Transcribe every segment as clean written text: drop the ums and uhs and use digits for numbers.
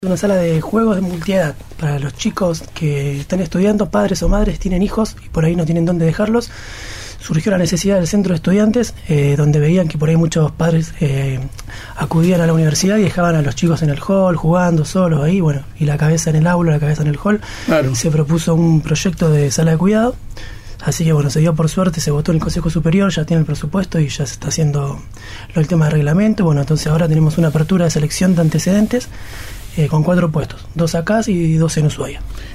Una sala de juegos de multiedad para los chicos que están estudiando, padres o madres tienen hijos y por ahí no tienen dónde dejarlos. Surgió la necesidad del centro de estudiantes, donde veían que por ahí muchos padres acudían a la universidad y dejaban a los chicos en el hall, jugando solos ahí, bueno, y la cabeza en el aula, la cabeza en el hall. Claro. Se propuso un proyecto de sala de cuidado, así que bueno, se dio por suerte, se votó en el Consejo Superior, ya tiene el presupuesto y ya se está haciendo el tema de reglamento. Bueno, entonces ahora tenemos una apertura de selección de antecedentes, con 4 puestos, 2 acá y 2 en Ushuaia.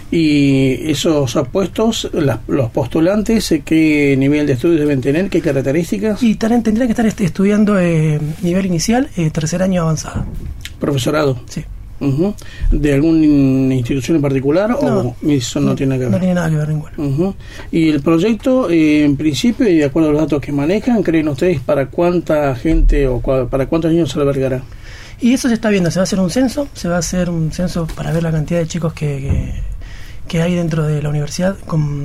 Y esos puestos, los postulantes, ¿qué nivel de estudios deben tener? ¿Qué características? Y tendrían que estar estudiando nivel inicial, tercer año avanzado. ¿Profesorado? Sí. Uh-huh. ¿De alguna institución en particular? No, ¿O eso no tiene nada que ver? No tiene nada que ver ninguna. Uh-huh. Y el proyecto, en principio, y de acuerdo a los datos que manejan, ¿creen ustedes para cuánta gente o para cuántos niños se albergará? Y eso se está viendo, se va a hacer un censo para ver la cantidad de chicos que hay dentro de la universidad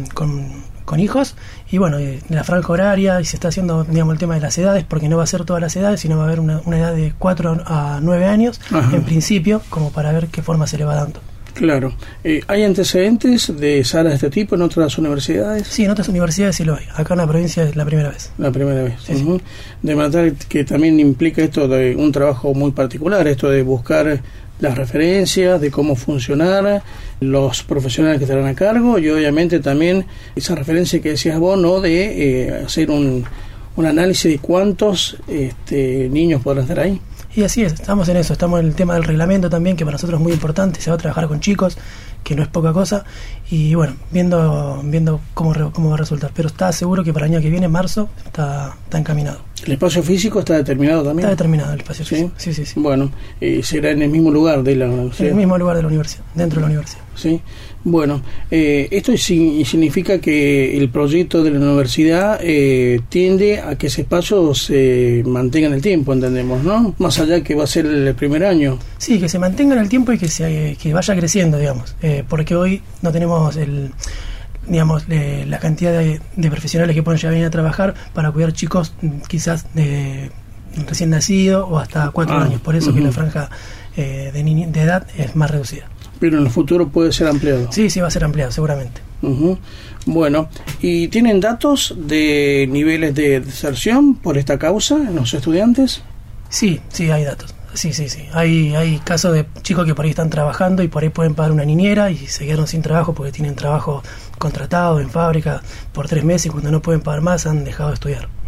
con hijos, y bueno, la franja horaria, y se está haciendo, digamos, el tema de las edades, porque no va a ser todas las edades, sino va a haber una edad de 4 a 9 años, ajá, en principio, como para ver qué forma se le va dando. Claro. ¿Hay antecedentes de salas de este tipo en otras universidades? Sí, en otras universidades sí lo hay. Acá en la provincia es la primera vez. La primera vez. Sí, uh-huh. Sí. De manera que también implica esto de un trabajo muy particular, esto de buscar las referencias, de cómo funcionar, los profesionales que estarán a cargo, y obviamente también esa referencia que decías vos, ¿no? De hacer un análisis de cuántos niños podrán estar ahí. Y así es, estamos en eso, estamos en el tema del reglamento también, que para nosotros es muy importante, se va a trabajar con chicos, que no es poca cosa, y bueno, viendo cómo va a resultar, pero está seguro que para el año que viene, marzo, está encaminado. ¿El espacio físico está determinado también? Está determinado el espacio físico, sí. Bueno, será en el mismo lugar de la universidad. En el mismo lugar de la universidad, dentro de la universidad. Sí, bueno, esto significa que el proyecto de la universidad tiende a que ese espacio se mantenga en el tiempo, entendemos, ¿no? Más allá que va a ser el primer año. Sí, que se mantenga en el tiempo y que vaya creciendo, digamos, porque hoy no tenemos la cantidad de profesionales que pueden llegar a venir a trabajar para cuidar chicos quizás recién nacidos o hasta 4 años, por eso uh-huh, que la franja de edad es más reducida. Pero en el futuro puede ser ampliado. Sí, va a ser ampliado, seguramente. Uh-huh. Bueno, ¿y tienen datos de niveles de deserción por esta causa en los estudiantes? Sí, hay datos. Sí. Hay casos de chicos que por ahí están trabajando y por ahí pueden pagar una niñera y se quedaron sin trabajo porque tienen trabajo contratado en fábrica por 3 meses y cuando no pueden pagar más han dejado de estudiar.